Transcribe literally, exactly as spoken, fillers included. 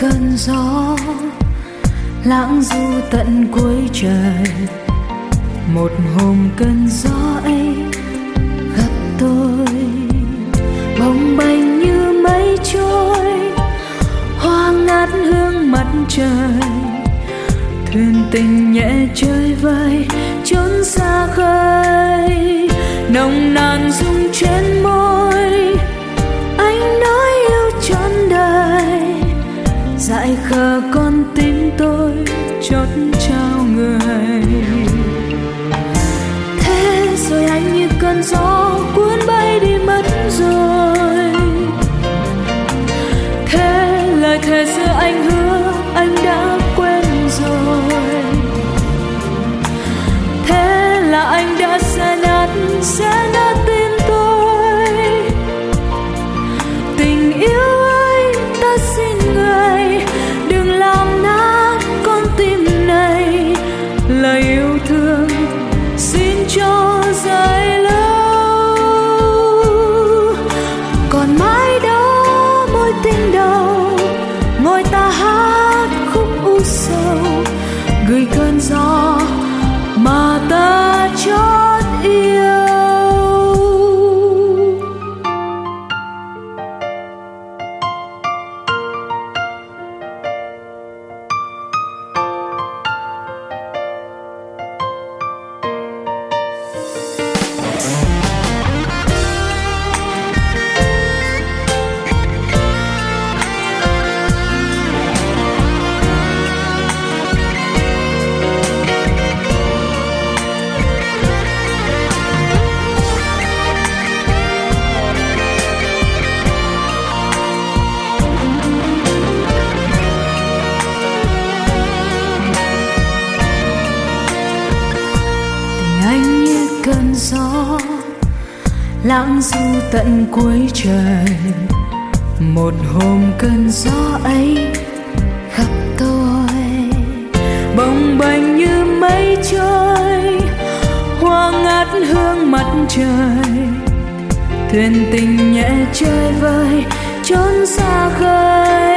cơn gió lãng du tận cuối trời. Một hôm cơn gió ấy gặp tôi, bồng bềnh như mây trôi, hoa ngát hương mặt trời. Thuyền tình nhẹ chơi vơi chốn xa khơi, nồng nàn rung trên môi. Anh nói yêu trọn đời, dại khờ con tim tôi chót trao người. Thế rồi anh như cơn gió cuốn bay đi mất rồi. Thế lời thề xưa anh hứa anh đã quên rồi. Thế là anh đã xé nát, xé nát tim tôi. Tình yêu ơi ta xin người đừng làm nát con tim này. Lời yêu thương xin cho dài lâu. Còn mãi đó mối tình đầu, ngồi ta hát khúc u sầu, gửi cơn gió mà ta chót yêu. Cơn gió lãng du tận cuối trời. Một hôm cơn gió ấy gặp tôi, bồng bềnh như mây trôi, hoa ngát hương mặt trời. Thuyền tình nhẹ chơi vơi chốn xa khơi,